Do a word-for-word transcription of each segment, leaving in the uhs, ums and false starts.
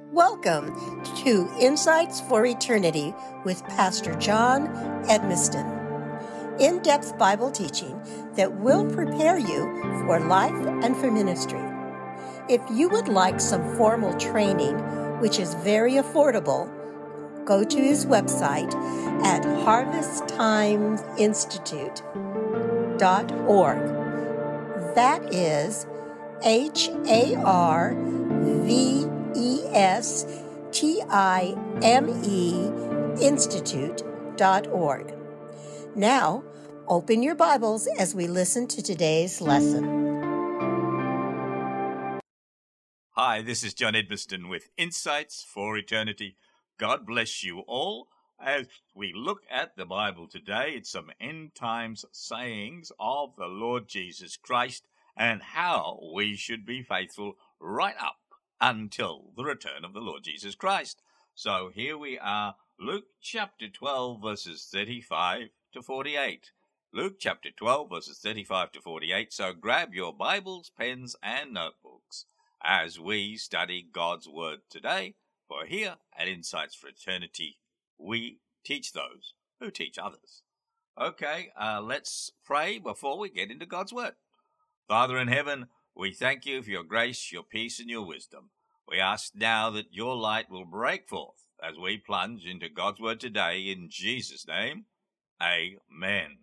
Welcome to Insights for Eternity with Pastor John Edmiston. In-depth Bible teaching that will prepare you for life and for ministry. If you would like some formal training, which is very affordable, go to his website at harvest times institute dot org. That is H A R V E S T I M E Institute dot org. Now, open your Bibles as we listen to today's lesson. Hi, this is John Edmiston with Insights for Eternity. God bless you all. As we look at the Bible today, it's some end times sayings of the Lord Jesus Christ and how we should be faithful right up until the return of the Lord Jesus Christ. So here we are, Luke chapter twelve, verses thirty-five to forty-eight. Luke chapter twelve, verses thirty-five to forty-eight. So grab your Bibles, pens, and notebooks as we study God's Word today. For here at Insights for Eternity, we teach those who teach others. Okay, uh, let's pray before we get into God's Word. Father in heaven, we thank you for your grace, your peace, and your wisdom. We ask now that your light will break forth as we plunge into God's Word today in Jesus' name. Amen.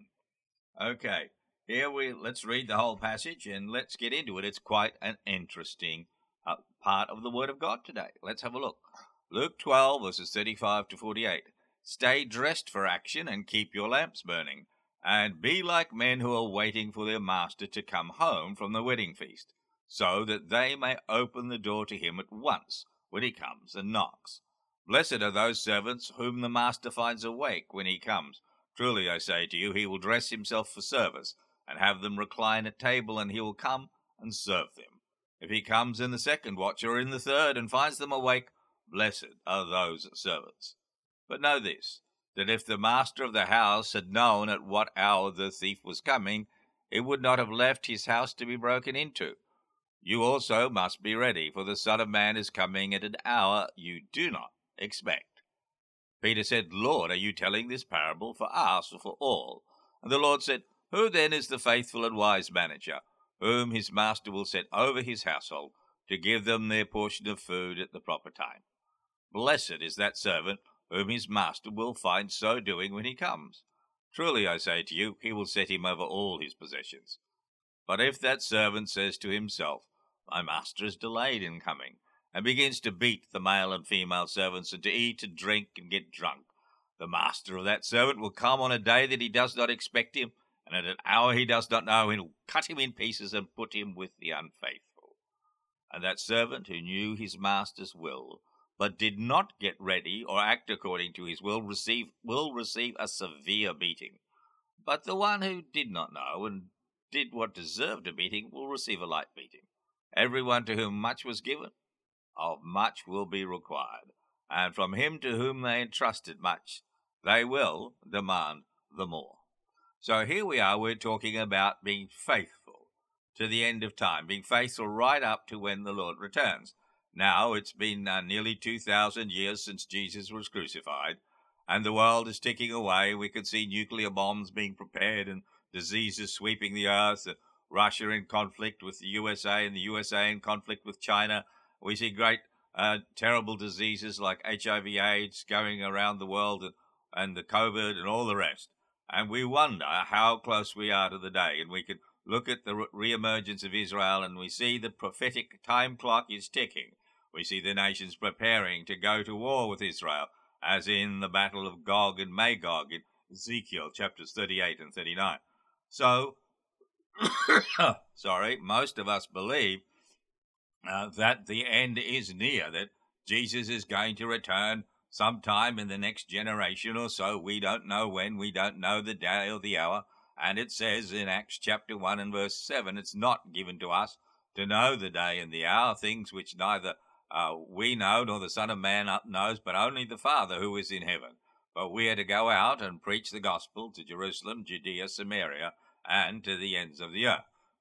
Okay, here we let's read the whole passage and let's get into it. It's quite an interesting uh, part of the Word of God today. Let's have a look. Luke twelve, verses thirty-five to forty-eight. Stay dressed for action and keep your lamps burning, and be like men who are waiting for their master to come home from the wedding feast, so that they may open the door to him at once when he comes and knocks. Blessed are those servants whom the master finds awake when he comes. Truly I say to you, he will dress himself for service, and have them recline at table, and he will come and serve them. If he comes in the second watch or in the third, and finds them awake, blessed are those servants. But know this, that if the master of the house had known at what hour the thief was coming, he would not have left his house to be broken into. You also must be ready, for the Son of Man is coming at an hour you do not expect. Peter said, Lord, are you telling this parable for us or for all? And the Lord said, Who then is the faithful and wise manager, whom his master will set over his household, to give them their portion of food at the proper time? Blessed is that servant whom his master will find so doing when he comes. Truly I say to you, he will set him over all his possessions. But if that servant says to himself, My master is delayed in coming, and begins to beat the male and female servants, and to eat and drink and get drunk, the master of that servant will come on a day that he does not expect him, and at an hour he does not know, and will cut him in pieces and put him with the unfaithful. And that servant who knew his master's will, but did not get ready or act according to his will, receive will receive a severe beating. But the one who did not know and did what deserved a beating will receive a light beating. Everyone to whom much was given, of much will be required, and from him to whom they entrusted much, they will demand the more. So here we are, we're talking about being faithful to the end of time, being faithful right up to when the Lord returns. Now, it's been uh, nearly two thousand years since Jesus was crucified, and the world is ticking away. We could see nuclear bombs being prepared and diseases sweeping the earth, uh, Russia in conflict with the U S A and the U S A in conflict with China. We see great, uh, terrible diseases like H I V AIDS going around the world, and, and the COVID and all the rest. And we wonder how close we are to the day, and we can look at the re-emergence of Israel, and we see the prophetic time clock is ticking. We see the nations preparing to go to war with Israel, as in the battle of Gog and Magog in Ezekiel chapters thirty-eight and thirty-nine. So, sorry, most of us believe uh, that the end is near, that Jesus is going to return sometime in the next generation or so. We don't know when, we don't know the day or the hour. And it says in Acts chapter one and verse seven, it's not given to us to know the day and the hour, things which neither Uh, we know, nor the Son of Man knows, but only the Father who is in heaven. But we are to go out and preach the gospel to Jerusalem, Judea, Samaria, and to the ends of the earth.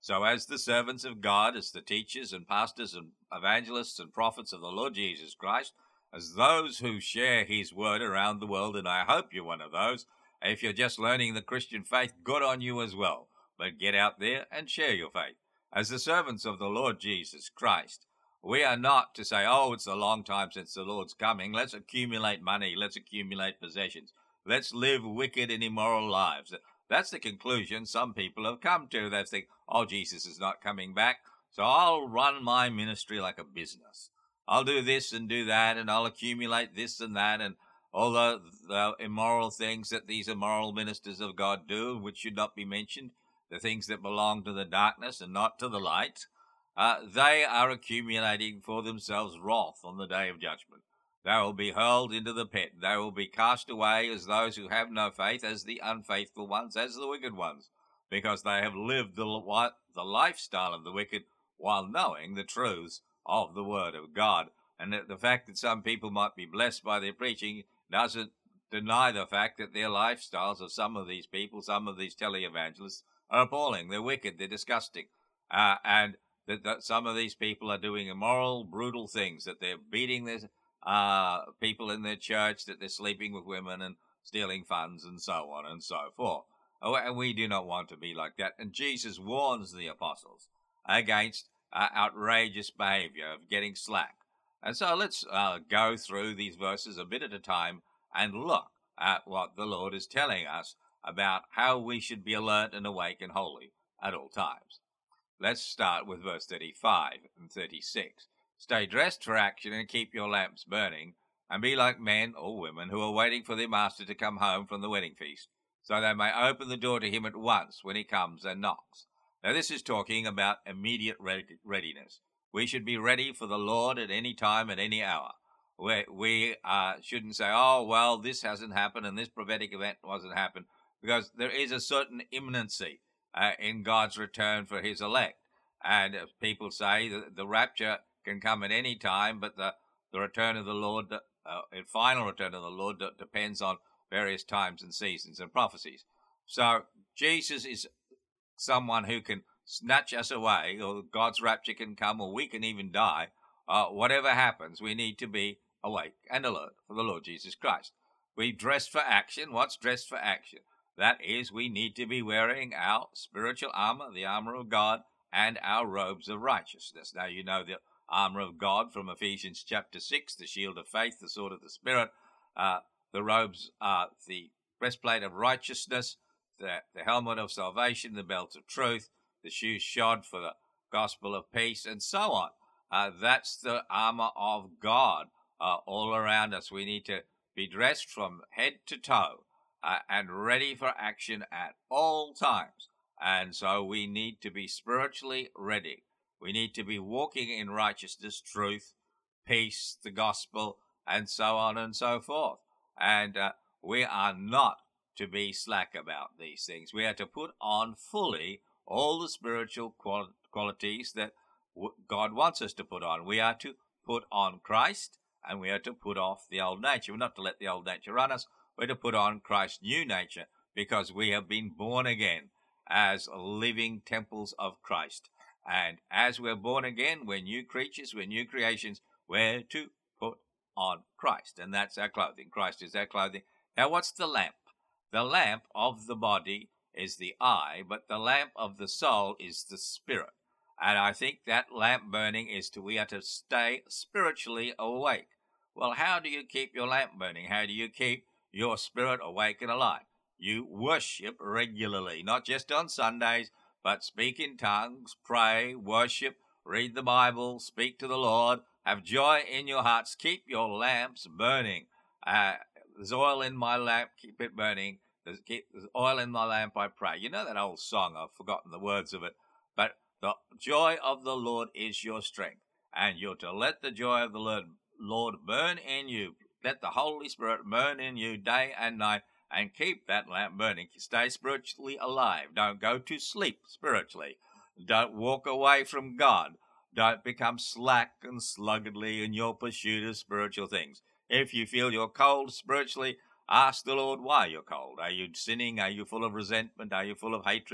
So as the servants of God, as the teachers and pastors and evangelists and prophets of the Lord Jesus Christ, as those who share his word around the world, and I hope you're one of those. If you're just learning the Christian faith, good on you as well. But get out there and share your faith. As the servants of the Lord Jesus Christ, we are not to say, oh, it's a long time since the Lord's coming. Let's accumulate money. Let's accumulate possessions. Let's live wicked and immoral lives. That's the conclusion some people have come to. They think, oh, Jesus is not coming back, so I'll run my ministry like a business. I'll do this and do that, and I'll accumulate this and that, and all the, the immoral things that these immoral ministers of God do, which should not be mentioned, the things that belong to the darkness and not to the light, uh, they are accumulating for themselves wrath on the day of judgment. They will be hurled into the pit. They will be cast away as those who have no faith, as the unfaithful ones, as the wicked ones, because they have lived the, the lifestyle of the wicked while knowing the truths of the Word of God. And the fact that some people might be blessed by their preaching doesn't deny the fact that their lifestyles of some of these people, some of these televangelists, are appalling. They're wicked. They're disgusting. Uh, and that, that some of these people are doing immoral, brutal things, that they're beating their uh, people in their church, that they're sleeping with women and stealing funds and so on and so forth. Oh, and we do not want to be like that. And Jesus warns the apostles against uh, outrageous behavior, of getting slack. And so let's uh, go through these verses a bit at a time and look at what the Lord is telling us about how we should be alert and awake and holy at all times. Let's start with verse thirty-five and thirty-six. Stay dressed for action and keep your lamps burning, and be like men or women who are waiting for their master to come home from the wedding feast, so they may open the door to him at once when he comes and knocks. Now this is talking about immediate readiness. We should be ready for the Lord at any time, at any hour. We, we uh, shouldn't say, oh, well, this hasn't happened and this prophetic event wasn't happened, because there is a certain imminency uh, in God's return for his elect. And uh, people say that the rapture can come at any time, but the, the return of the Lord, uh, the final return of the Lord, d- depends on various times and seasons and prophecies. So Jesus is someone who can snatch us away, or God's rapture can come, or we can even die. Uh, whatever happens, we need to be awake and alert for the Lord Jesus Christ. We dress for action. What's dressed for action? That is, we need to be wearing our spiritual armor, the armor of God, and our robes of righteousness. Now, you know the armor of God from Ephesians chapter six, the shield of faith, the sword of the Spirit. Uh, the robes are the breastplate of righteousness, the, the helmet of salvation, the belt of truth, the shoes shod for the gospel of peace, and so on. Uh, that's the armor of God uh, all around us. We need to be dressed from head to toe uh, and ready for action at all times. And so we need to be spiritually ready. We need to be walking in righteousness, truth, peace, the gospel, and so on and so forth. And uh, we are not to be slack about these things. We are to put on fully all the spiritual qual- qualities that w- God wants us to put on. We are to put on Christ, and we are to put off the old nature. We're not to let the old nature run us. We're to put on Christ's new nature, because we have been born again as living temples of Christ. And as we're born again, we're new creatures, we're new creations. We're to put on Christ, and that's our clothing. Christ is our clothing. Now, what's the lamp? The lamp of the body is the eye, but the lamp of the soul is the spirit. And I think that lamp burning is to, we are to stay spiritually awake. Well, how do you keep your lamp burning? How do you keep your spirit awake and alive? You worship regularly, not just on Sundays, but speak in tongues, pray, worship, read the Bible, speak to the Lord, have joy in your hearts, keep your lamps burning. Uh, there's oil in my lamp, keep it burning. There's, keep, there's oil in my lamp, I pray. You know that old song, I've forgotten the words of it, but the joy of the Lord is your strength, and you're to let the joy of the Lord, Lord burn in you. Let the Holy Spirit burn in you day and night, and keep that lamp burning. Stay spiritually alive. Don't go to sleep spiritually. Don't walk away from God. Don't become slack and sluggardly in your pursuit of spiritual things. If you feel you're cold spiritually, ask the Lord why you're cold. Are you sinning? Are you full of resentment? Are you full of hatred?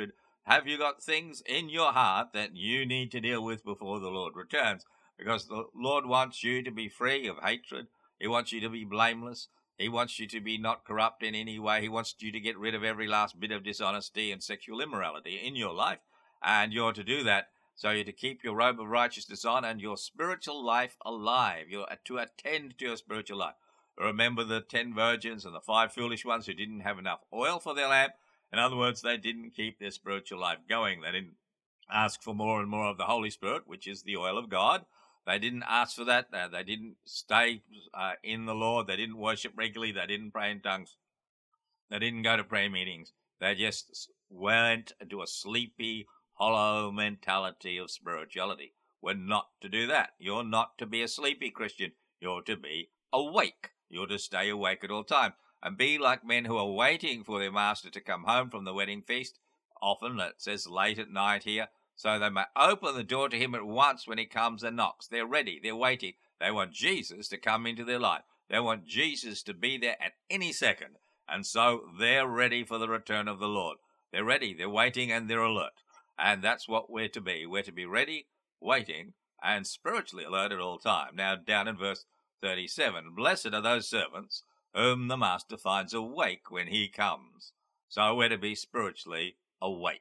Have you got things in your heart that you need to deal with before the Lord returns? Because the Lord wants you to be free of hatred. He wants you to be blameless. He wants you to be not corrupt in any way. He wants you to get rid of every last bit of dishonesty and sexual immorality in your life. And you're to do that so you're to keep your robe of righteousness on and your spiritual life alive. You're to attend to your spiritual life. Remember the ten virgins and the five foolish ones who didn't have enough oil for their lamp. In other words, they didn't keep their spiritual life going. They didn't ask for more and more of the Holy Spirit, which is the oil of God. They didn't ask for that. They, they didn't stay uh, in the Lord. They didn't worship regularly. They didn't pray in tongues. They didn't go to prayer meetings. They just went into a sleepy, hollow mentality of spirituality. We're not to do that. You're not to be a sleepy Christian. You're to be awake. You're to stay awake at all times. And be like men who are waiting for their master to come home from the wedding feast. Often it says late at night here. So they may open the door to him at once when he comes and knocks. They're ready. They're waiting. They want Jesus to come into their life. They want Jesus to be there at any second. And so they're ready for the return of the Lord. They're ready. They're waiting and they're alert. And that's what we're to be. We're to be ready, waiting, and spiritually alert at all time. Now down in verse thirty-seven. Blessed are those servants whom the master finds awake when he comes. So we're to be spiritually awake.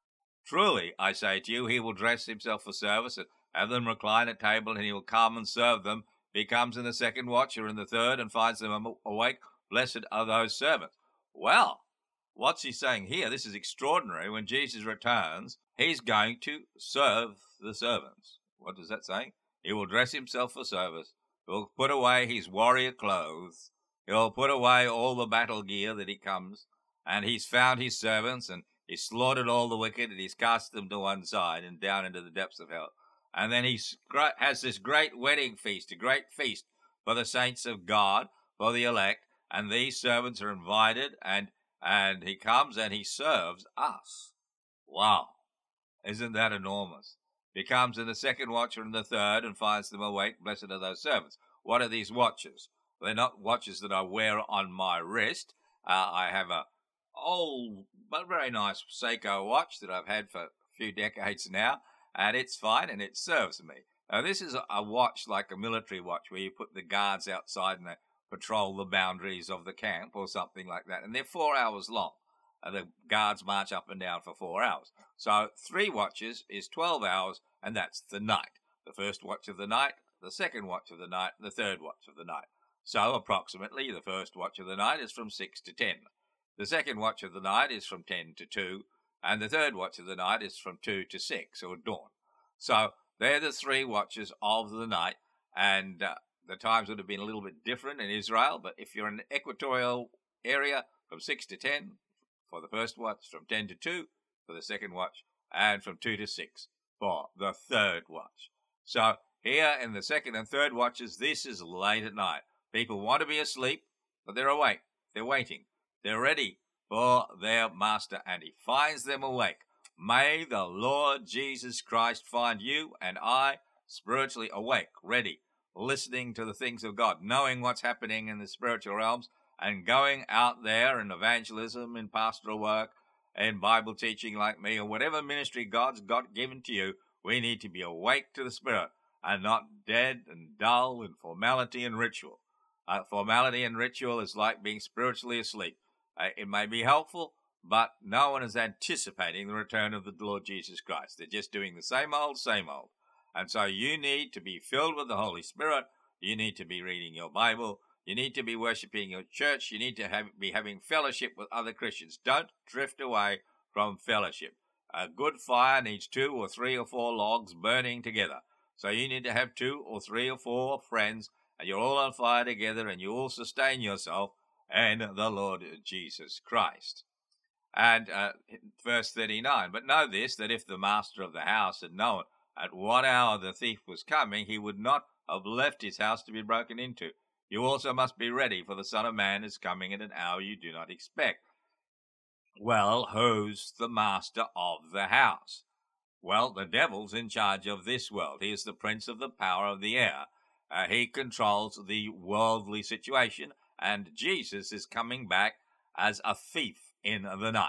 Truly, I say to you, he will dress himself for service and have them recline at table, and he will come and serve them. If he comes in the second watch or in the third and finds them awake, blessed are those servants. Well, what's he saying here? This is extraordinary. When Jesus returns, he's going to serve the servants. What does that say? He will dress himself for service. He'll put away his warrior clothes. He'll put away all the battle gear that he comes. And he's found his servants, and he's slaughtered all the wicked, and he's cast them to one side and down into the depths of hell. And then he has this great wedding feast, a great feast for the saints of God, for the elect. And these servants are invited, and, and he comes and he serves us. Wow. Isn't that enormous? He comes in the second watch or in the third and finds them awake. Blessed are those servants. What are these watches? They're not watches that I wear on my wrist. Uh, I have a old but very nice Seiko watch that I've had for a few decades now, and it's fine and it serves me. Now, this is a, a watch like a military watch where you put the guards outside and they patrol the boundaries of the camp or something like that, and they're four hours long. Uh, the guards march up and down for four hours. So three watches is twelve hours, and that's the night. The first watch of the night, the second watch of the night, the third watch of the night. So approximately the first watch of the night is from six to ten. The second watch of the night is from ten to two, and the third watch of the night is from two to six, or dawn. So they're the three watches of the night, and uh, the times would have been a little bit different in Israel, but if you're in an equatorial area, from six to ten for the first watch, from ten to two for the second watch, and from two to six for the third watch. So here in the second and third watches, this is late at night. People want to be asleep, but they're awake. They're waiting. They're ready for their master, and he finds them awake. May the Lord Jesus Christ find you and I spiritually awake, ready, listening to the things of God, knowing what's happening in the spiritual realms, and going out there in evangelism, in pastoral work, in Bible teaching like me, or whatever ministry God's got given to you. We need to be awake to the Spirit and not dead and dull in formality and ritual. Uh, formality and ritual is like being spiritually asleep. Uh, it may be helpful, but no one is anticipating the return of the Lord Jesus Christ. They're just doing the same old, same old. And so you need to be filled with the Holy Spirit. You need to be reading your Bible. You need to be worshiping your church. You need to have, be having fellowship with other Christians. Don't drift away from fellowship. A good fire needs two or three or four logs burning together. So you need to have two or three or four friends, and you're all on fire together, and you all sustain yourself in the Lord Jesus Christ. And uh, verse thirty-nine, but know this, that if the master of the house had known at what hour the thief was coming, he would not have left his house to be broken into. You also must be ready, for the Son of Man is coming at an hour you do not expect. Well, who's the master of the house? Well, the devil's in charge of this world. He is the prince of the power of the air. Uh, he controls the worldly situation, and Jesus is coming back as a thief in the night.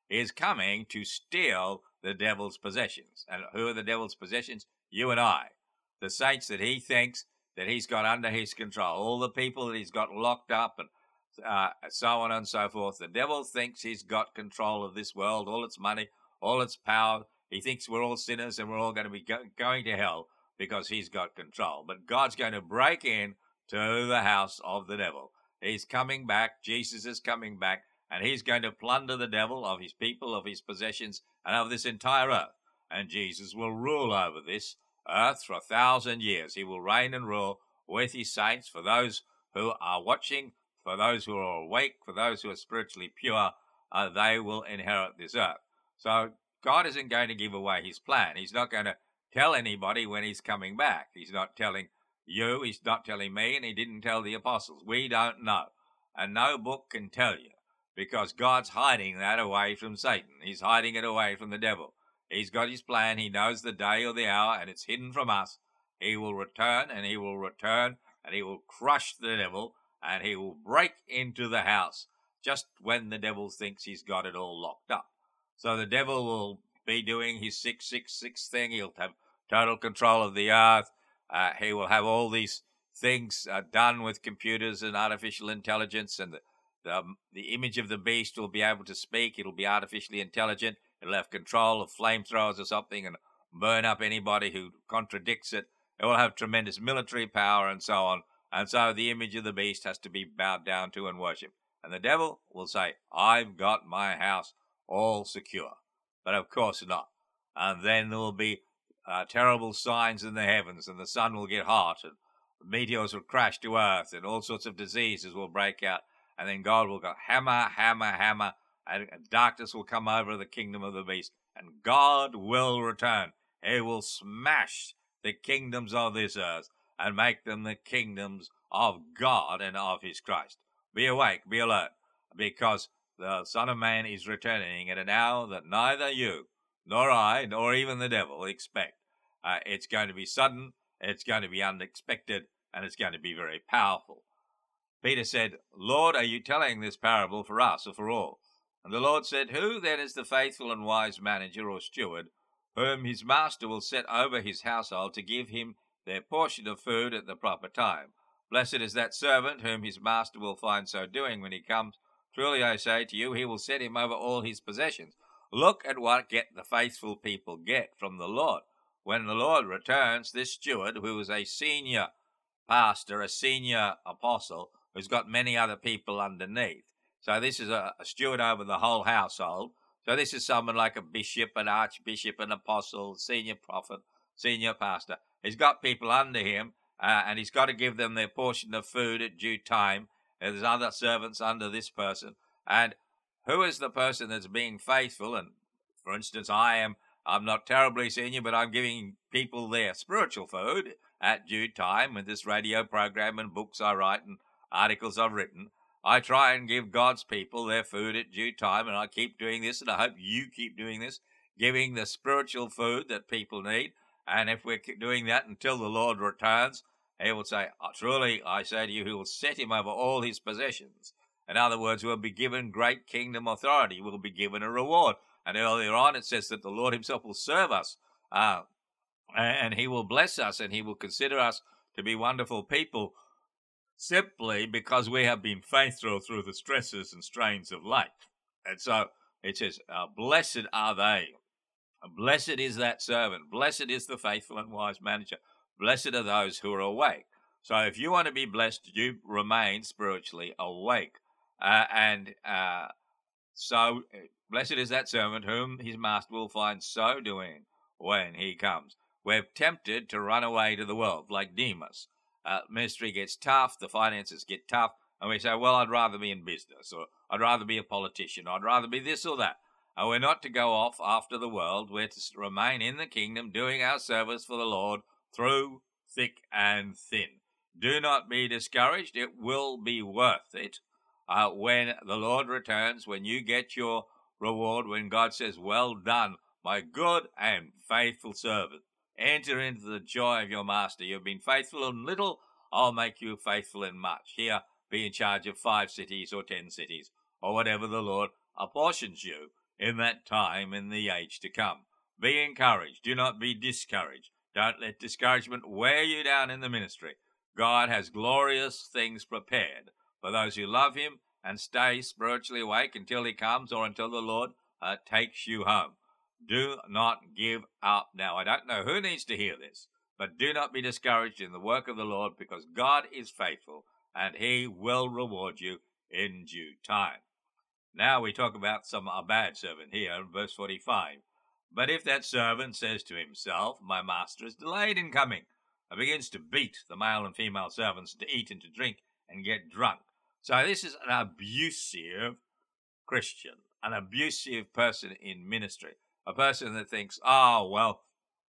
is coming to steal the devil's possessions. And who are the devil's possessions? You and I. The saints that he thinks that he's got under his control. All the people that he's got locked up and uh, so on and so forth. The devil thinks he's got control of this world, all its money, all its power. He thinks we're all sinners and we're all going to be go- going to hell because he's got control. But God's going to break in to the house of the devil. He's coming back. Jesus is coming back. And he's going to plunder the devil of his people, of his possessions, and of this entire earth. And Jesus will rule over this earth for a thousand years. He will reign and rule with his saints. For those who are watching, for those who are awake, for those who are spiritually pure, uh, they will inherit this earth. So God isn't going to give away his plan. He's not going to tell anybody when he's coming back. He's not telling you, he's not telling me, and he didn't tell the apostles. We don't know. And no book can tell you. Because God's hiding that away from Satan. He's hiding it away from the devil. He's got his plan. He knows the day or the hour, and it's hidden from us. He will return, and he will return, and he will crush the devil, and he will break into the house just when the devil thinks he's got it all locked up. So the devil will be doing his six six six thing. He'll have total control of the earth. Uh, he will have all these things uh, done with computers and artificial intelligence, and the The, the image of the beast will be able to speak. It'll be artificially intelligent. It'll have control of flamethrowers or something and burn up anybody who contradicts it. It will have tremendous military power and so on. And so the image of the beast has to be bowed down to and worshipped. And the devil will say, I've got my house all secure. But of course not. And then there will be uh, terrible signs in the heavens, and the sun will get hot, and meteors will crash to earth, and all sorts of diseases will break out. And then God will go hammer, hammer, hammer, and darkness will come over the kingdom of the beast. And God will return. He will smash the kingdoms of this earth and make them the kingdoms of God and of his Christ. Be awake, be alert, because the Son of Man is returning at an hour that neither you, nor I, nor even the devil expect. Uh, it's going to be sudden, it's going to be unexpected, and it's going to be very powerful. Peter said, Lord, are you telling this parable for us or for all? And the Lord said, Who then is the faithful and wise manager or steward, whom his master will set over his household to give him their portion of food at the proper time? Blessed is that servant whom his master will find so doing when he comes. Truly I say to you, he will set him over all his possessions. Look at what get the faithful people get from the Lord. When the Lord returns, this steward, who is a senior pastor, a senior apostle, who's got many other people underneath. So this is a, a steward over the whole household. So this is someone like a bishop, an archbishop, an apostle, senior prophet, senior pastor. He's got people under him, uh, and he's got to give them their portion of food at due time. There's other servants under this person. And who is the person that's being faithful? And for instance, I am, I'm not terribly senior, but I'm giving people their spiritual food at due time with this radio program and books I write and articles I've written. I try and give God's people their food at due time, and I keep doing this, and I hope you keep doing this, giving the spiritual food that people need. And if we're doing that until the Lord returns, he will say, oh, truly, I say to you, he will set him over all his possessions. In other words, we'll be given great kingdom authority. We'll be given a reward. And earlier on, it says that the Lord himself will serve us, uh, and he will bless us, and he will consider us to be wonderful people, simply because we have been faithful through the stresses and strains of life. And so it says, uh, blessed are they. Blessed is that servant. Blessed is the faithful and wise manager. Blessed are those who are awake. So if you want to be blessed, you remain spiritually awake. Uh, and uh, so blessed is that servant whom his master will find so doing when he comes. We're tempted to run away to the world like Demas. Uh, ministry gets tough, the finances get tough, and we say, well, I'd rather be in business, or I'd rather be a politician, or I'd rather be this or that. And we're not to go off after the world. We're to remain in the kingdom, doing our service for the Lord through thick and thin. Do not be discouraged. It will be worth it uh, when the Lord returns, when you get your reward, when God says, well done, my good and faithful servant. Enter into the joy of your master. You've been faithful in little, I'll make you faithful in much. Here, be in charge of five cities or ten cities, or whatever the Lord apportions you. in that time, in the age to come. Be encouraged. Do not be discouraged. Don't let discouragement wear you down in the ministry. God has glorious things prepared for those who love him and stay spiritually awake until he comes or until the Lord uh, takes you home. Do not give up. Now, I don't know who needs to hear this, but do not be discouraged in the work of the Lord, because God is faithful and he will reward you in due time. Now we talk about some a bad servant here in verse forty-five. But if that servant says to himself, my master is delayed in coming, and begins to beat the male and female servants, to eat and to drink and get drunk. So this is an abusive Christian, an abusive person in ministry, a person that thinks, oh, well,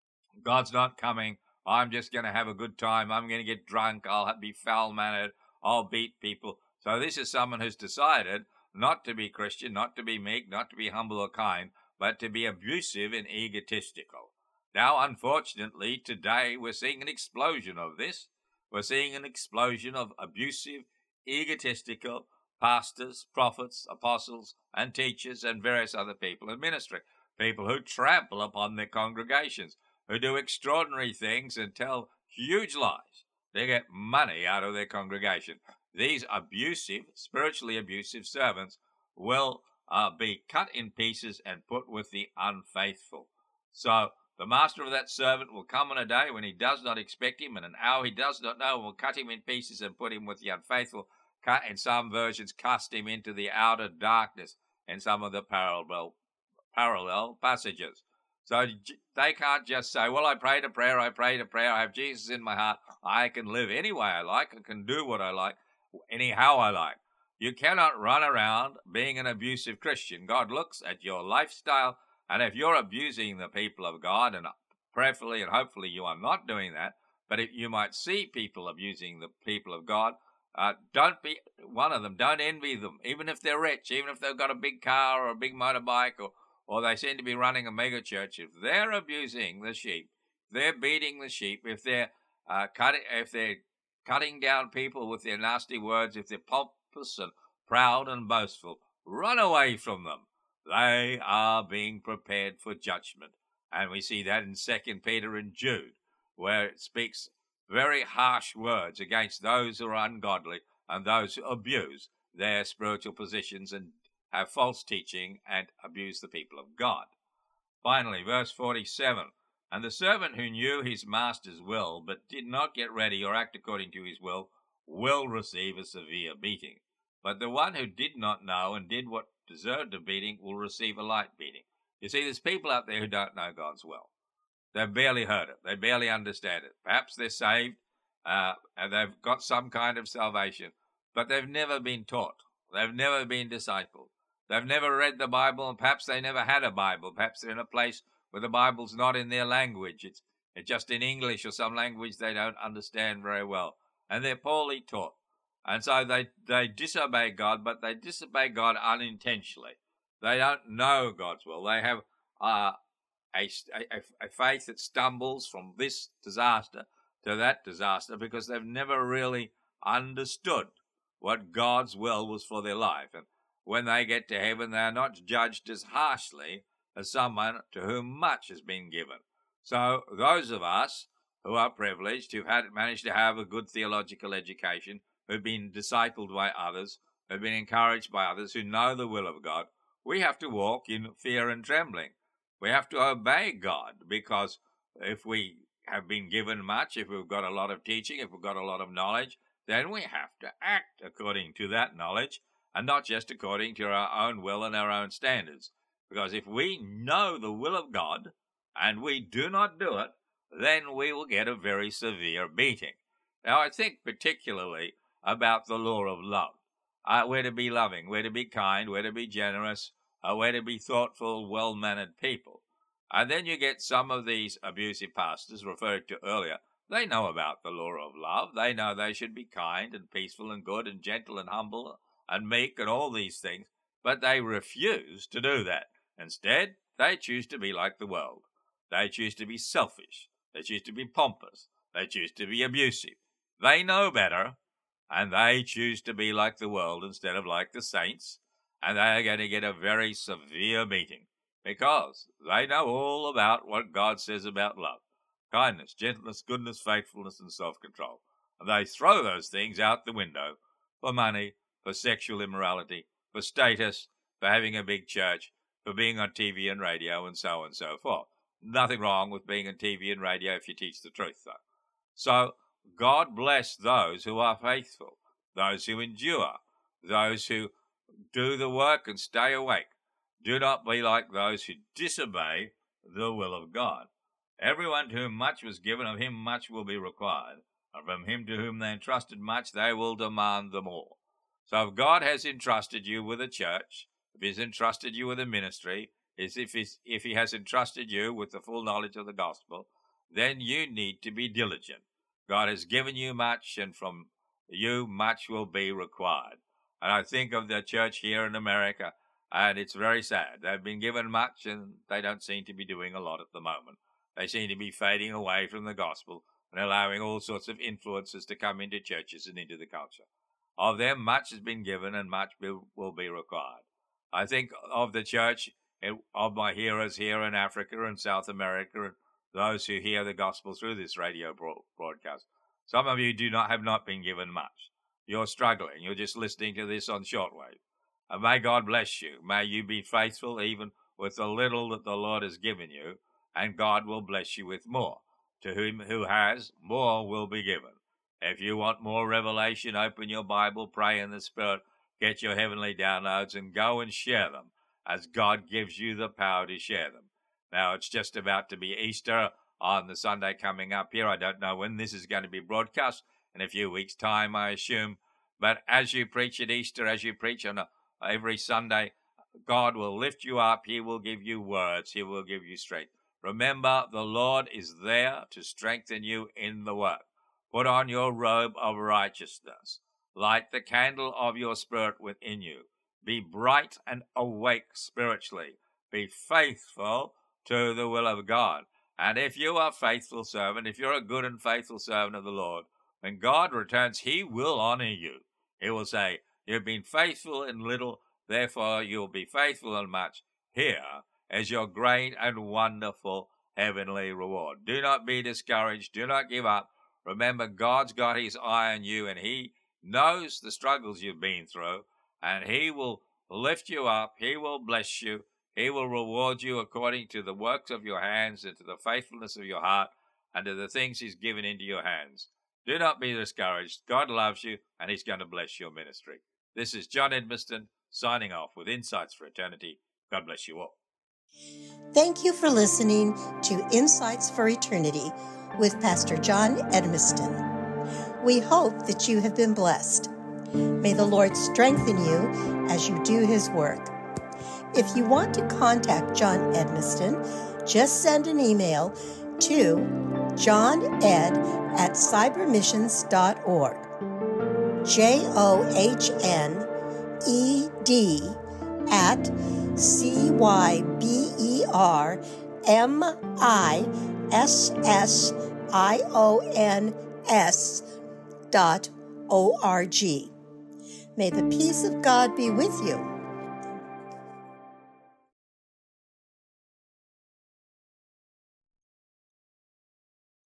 God's not coming. I'm just going to have a good time. I'm going to get drunk. I'll be foul-mannered. I'll beat people. So this is someone who's decided not to be Christian, not to be meek, not to be humble or kind, but to be abusive and egotistical. Now, unfortunately, today we're seeing an explosion of this. We're seeing an explosion of abusive, egotistical pastors, prophets, apostles, and teachers, and various other people in ministry. People who trample upon their congregations, who do extraordinary things and tell huge lies. They get money out of their congregation. These abusive, spiritually abusive servants will uh, be cut in pieces and put with the unfaithful. So the master of that servant will come on a day when he does not expect him, and an hour he does not know, and will cut him in pieces and put him with the unfaithful. Cut, in some versions, cast him into the outer darkness in some of the parallel, parallel passages. So they can't just say, well, I prayed a prayer, I prayed a prayer, I have Jesus in my heart, I can live any way I like, I can do what I like, anyhow I like. You cannot run around being an abusive Christian. God looks at your lifestyle, and if you're abusing the people of God, and prayerfully and hopefully you are not doing that, but if you might see people abusing the people of God, uh, don't be one of them. Don't envy them, even if they're rich, even if they've got a big car or a big motorbike, or or they seem to be running a mega church. If they're abusing the sheep, they're beating the sheep, if they're uh, cutting, if they're cutting down people with their nasty words, if they're pompous and proud and boastful, run away from them. They are being prepared for judgment. And we see that in Second Peter and Jude, where it speaks very harsh words against those who are ungodly and those who abuse their spiritual positions and have false teaching and abuse the people of God. Finally, verse forty-seven, and the servant who knew his master's will but did not get ready or act according to his will will receive a severe beating. But the one who did not know and did what deserved a beating will receive a light beating. You see, there's people out there who don't know God's will. They've barely heard it. They barely understand it. Perhaps they're saved uh, and they've got some kind of salvation, but they've never been taught. They've never been discipled. They've never read the Bible, and perhaps they never had a Bible. Perhaps they're in a place where the Bible's not in their language. It's, it's just in English or some language they don't understand very well. And they're poorly taught. And so they, they disobey God, but they disobey God unintentionally. They don't know God's will. They have uh, a, a, a faith that stumbles from this disaster to that disaster because they've never really understood what God's will was for their life. And when they get to heaven, they are not judged as harshly as someone to whom much has been given. So those of us who are privileged, who've had, managed to have a good theological education, who've been discipled by others, who've been encouraged by others, who know the will of God, we have to walk in fear and trembling. We have to obey God, because if we have been given much, if we've got a lot of teaching, if we've got a lot of knowledge, then we have to act according to that knowledge and not just according to our own will and our own standards. Because if we know the will of God and we do not do it, then we will get a very severe beating. Now, I think particularly about the law of love. Uh, we're to be loving, we're to be kind, we're to be generous, uh, we're to be thoughtful, well-mannered people. And then you get some of these abusive pastors referred to earlier. They know about the law of love. They know they should be kind and peaceful and good and gentle and humble and meek and all these things, but they refuse to do that. Instead, they choose to be like the world. They choose to be selfish. They choose to be pompous. They choose to be abusive. They know better, and they choose to be like the world instead of like the saints. And they are going to get a very severe beating because they know all about what God says about love, kindness, gentleness, goodness, faithfulness, and self-control. And they throw those things out the window for money, for sexual immorality, for status, for having a big church, for being on T V and radio, and so on and so forth. Nothing wrong with being on T V and radio if you teach the truth, though. So God bless those who are faithful, those who endure, those who do the work and stay awake. Do not be like those who disobey the will of God. Everyone to whom much was given, of him much will be required. And from him to whom they entrusted much, they will demand the more. So if God has entrusted you with a church, if he's entrusted you with a ministry, is if he's, if he has entrusted you with the full knowledge of the gospel, then you need to be diligent. God has given you much, and from you much will be required. And I think of the church here in America, and it's very sad. They've been given much, and they don't seem to be doing a lot at the moment. They seem to be fading away from the gospel and allowing all sorts of influences to come into churches and into the culture. Of them, much has been given, and much will be required. I think of the church, of my hearers here in Africa and South America, and those who hear the gospel through this radio broadcast. Some of you do not have not been given much. You're struggling. You're just listening to this on shortwave. And may God bless you. May you be faithful even with the little that the Lord has given you, and God will bless you with more. To whom who has, more will be given. If you want more revelation, open your Bible, pray in the Spirit, get your heavenly downloads, and go and share them as God gives you the power to share them. Now, it's just about to be Easter on the Sunday coming up here. I don't know when this is going to be broadcast, in a few weeks' time, I assume. But as you preach at Easter, as you preach on a, every Sunday, God will lift you up. He will give you words. He will give you strength. Remember, the Lord is there to strengthen you in the work. Put on your robe of righteousness. Light the candle of your spirit within you. Be bright and awake spiritually. Be faithful to the will of God. And if you are a faithful servant, if you're a good and faithful servant of the Lord, when God returns, he will honor you. He will say, you've been faithful in little, therefore you'll be faithful in much. Here is your great and wonderful heavenly reward. Do not be discouraged. Do not give up. Remember, God's got his eye on you, and he knows the struggles you've been through, and he will lift you up. He will bless you. He will reward you according to the works of your hands and to the faithfulness of your heart and to the things he's given into your hands. Do not be discouraged. God loves you, and he's going to bless your ministry. This is John Edmiston signing off with Insights for Eternity. God bless you all. Thank you for listening to Insights for Eternity with Pastor John Edmiston. We hope that you have been blessed. May the Lord strengthen you as you do his work. If you want to contact John Edmiston, just send an email to johned at cybermissions dot org. J O H N E D at C Y B E R M I S S I O N S dot O R G. May the peace of God be with you.